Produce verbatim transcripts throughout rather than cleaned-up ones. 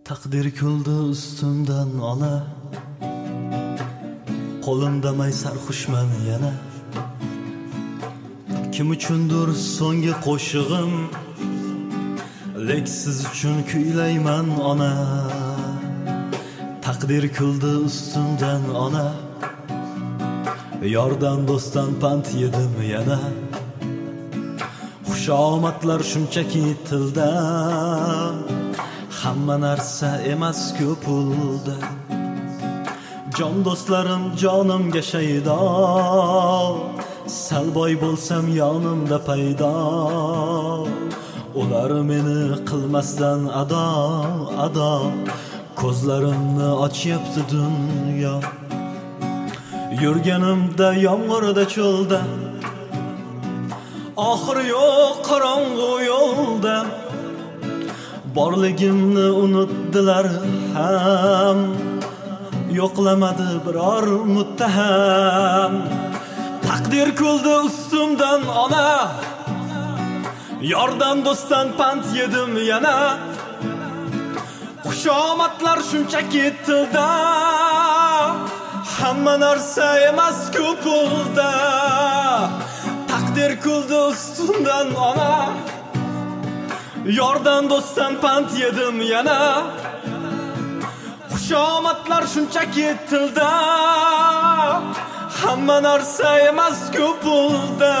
Taqdir kuldi ustimdan ona, qo'limda may sarxushman yana. Kim uchundir so'nggi qo'shig'im, lek siz uchun kuylayman ona. Taqdir kuldi ustimdan ona, yordan do'stdan pand yedim yana. Xushomadlar shunchaki tilda, hamma narsa emas ko'p pulda. Jon do'stlarim jonimga shaydo, sal boy bo'lsam yonimda paydo. Ular meni qilmasdan ado, ado, ko'zlarimni ochyapti dunyo. Yurganimda yomg'irda cho'lda, oxir yo'q qorong'u yo'lda. Borligimni unutdilar ham, yo'qlamadi biror muttaham. Taqdir kuldi ustimdan ona, yordan do'stdan pand yedim yana. Xushomadlar shunchaki tilda, hamma narsa emas ko'p pulda. Taqdir kuldi ustimdan ona, yordan do'stdan pand yedim yana. Xushomadlar shunchaki tilda, hamma narsa emas ko'p pulda.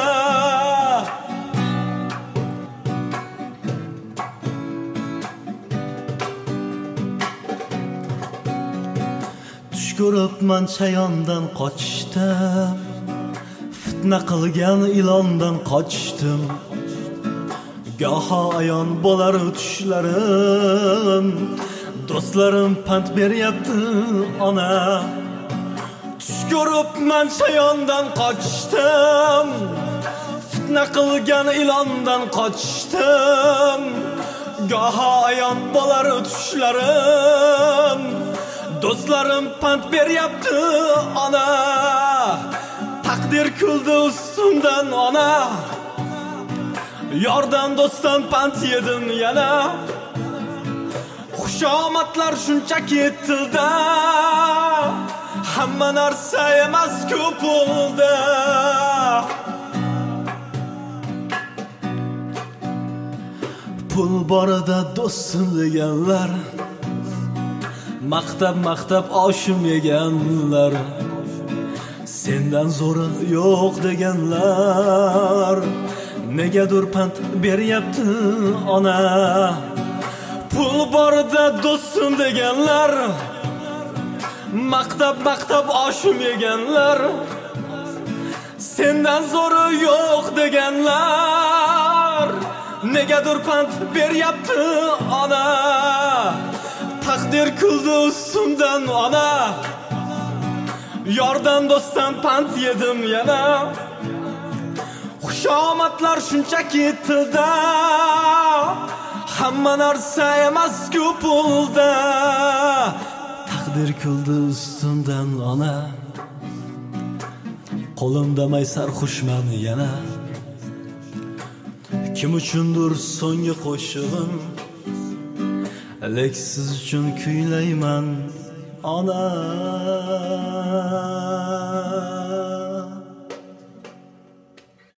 Tush ko'ribman chayondan qochdim, fitna qilgan ilondan qochdim. Goho ayon bo'lar tushlarim, do'stlarim pand beryapti ona. Tush ko'ribman chayondan qochdim, fitna qilgan ilondan qochdim. Goho ayon bo'lar tushlarim, do'stlarim pand beryapti ona. Taqdir kuldi ustimdan ona, yordan do'stdan pand yedim yana. Xushomadlar shunchaki tilda, hamma narsa emas ko'p pulda. Pul borida do'stim deganlar, maqtab maqtab oshim yeganlar. Sendan zo'ri yo'q deganlar, negadir pand beryapti ona. Pul borida do'stim deganlar, maqtab maqtab oshim yeganlar. Sendan zo'ri yo'q deganlar, negadir pand beryapti ona. Taqdir kuldi ustimdan ona, yordan do'stdan pand yedim yana. Xushomadlar shunchaki tilda, hamma narsa emas ko'p pulda. Taqdir kuldi ustimdan ona, qo'limda may sarxushman yana. Kim uchundir so'nggi qo'shig'im, lek siz uchun kuylayman ona.